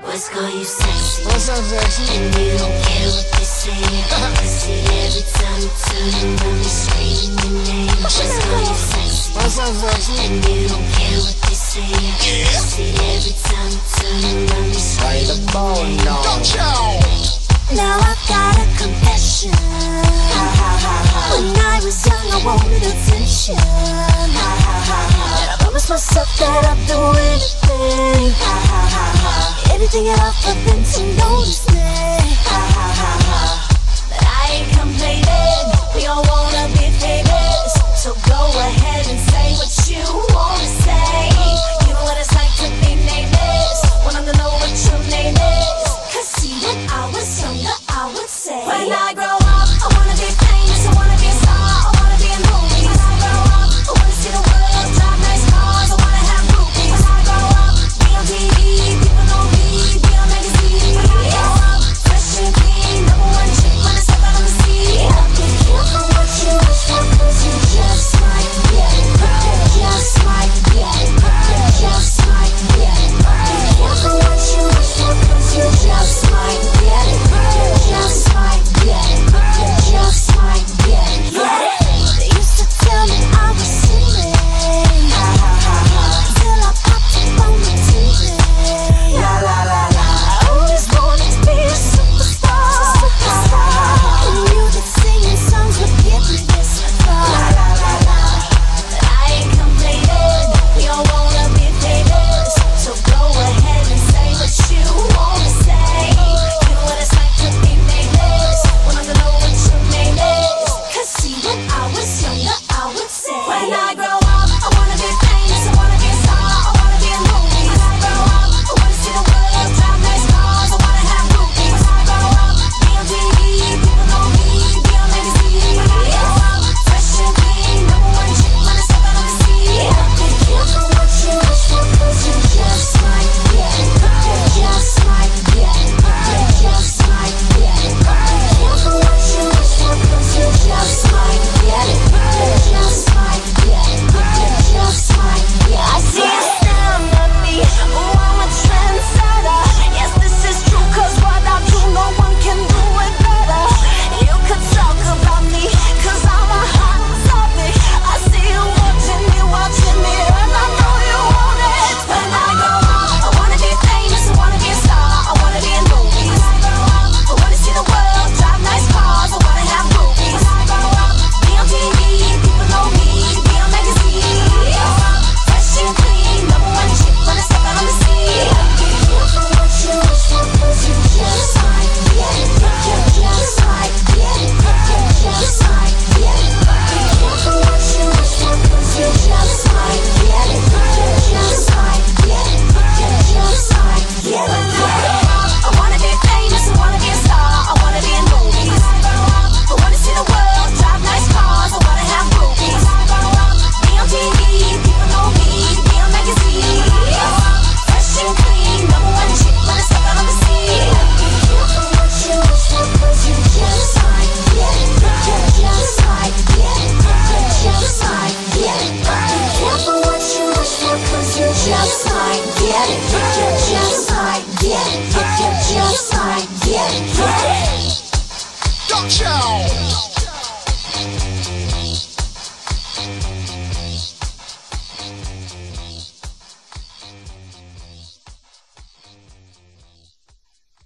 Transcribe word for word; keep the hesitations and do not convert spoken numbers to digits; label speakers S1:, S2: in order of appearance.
S1: Boys call you sexy.
S2: What's up, sexy?
S1: And you don't care what they say. See, every time you turn around, they scream your name. Boys call you sexy.
S2: What's up, sexy?
S1: And you don't care what they say. See, every time you turn around, they scream
S2: the phone, no.
S1: Now I've got a confession. Ha ha ha ha. When I was young, I wanted attention. Ha ha ha ha. And I promised myself that I'd do anything. Ha ha ha ha. Anything at all for them to notice